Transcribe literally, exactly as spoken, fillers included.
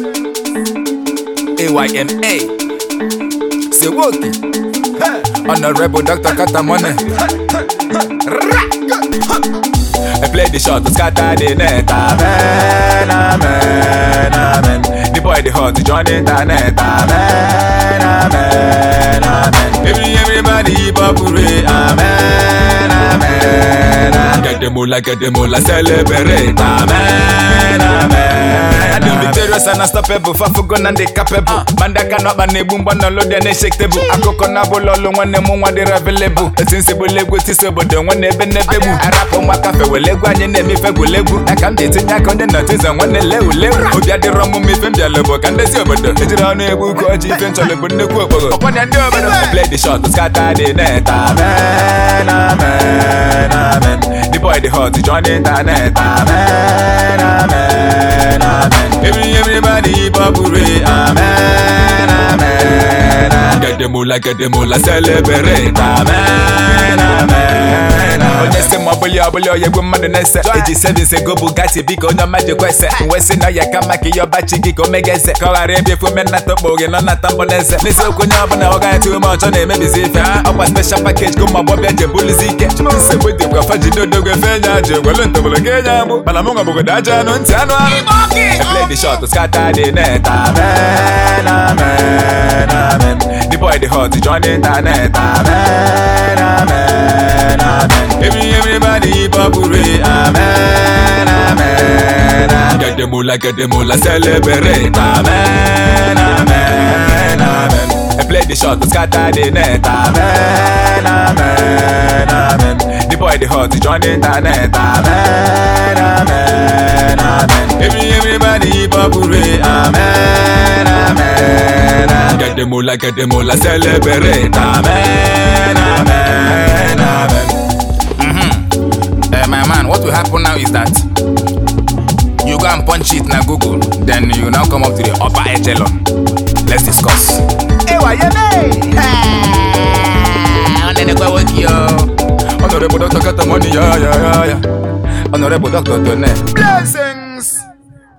A Y M A. Say Woki. Honorable Doctor Katamone. I play the shot to scatter the net. Amen, amen, amen. The boy the hot to join the internet. Amen, amen, amen. Every everybody populate. Amen, amen, amen. Get the moolah, get the moolah, celebrate. Amen, amen. I do victorious and unstoppable. Fafugon and the capable. Manda cannot ban a boom, but no load and shake table. I go on a bolo when the moon one they available. A sensible leg with this, but the one never never. I rap on my cafe with leg one and me for legu. I can't get in that on the notice and one level level. Oh, yeah, the rum with me from the level. Can they see about the Hidran book or eventually put the quote? Upon the door, play the shot to scatter the net. Amen, amen, amen. The boy the hot to join the internet. Amen, amen, amen. Every everybody populate. Amen, amen, amen. Get the moolah, get the moolah, celebrate. Amen, amen. Oh, yes, my boy, your boy, your woman, and I eighty-seven say go Bugatti, big on the magic quest. West now you can make your batchy geek or make it. Call a review for men not to bogan on that ambulance. Listen, when you're going too much on it, maybe see if I have a special package. Come on, Bobby, the bully zeke. Say with the Gafaji, do the Gafena, well, into the Gaya, but I'm going to go to play the shot to scatter the net. Amen, amen, amen. The boy, the hot to join the internet. Amen, amen, amen. Every everybody populate. Amen, amen, amen. Get the moolah, get the moolah, celebrate. Amen, amen, amen. I play the shot to scatter the net. Amen, amen, amen. The boy the hot to join the internet. Amen, amen, amen. Every everybody populate. Amen, amen, amen. Get the moolah, get the moolah, celebrate. Amen, amen, amen. Uh, my man, what will happen now is that you go and punch it na Google, then you now come up to the upper echelon. Let's discuss. Hey, why you name? Honorable Doctor Katamone, yeah, yeah, yeah, yeah. Honorable Doctor Tone. Blessing.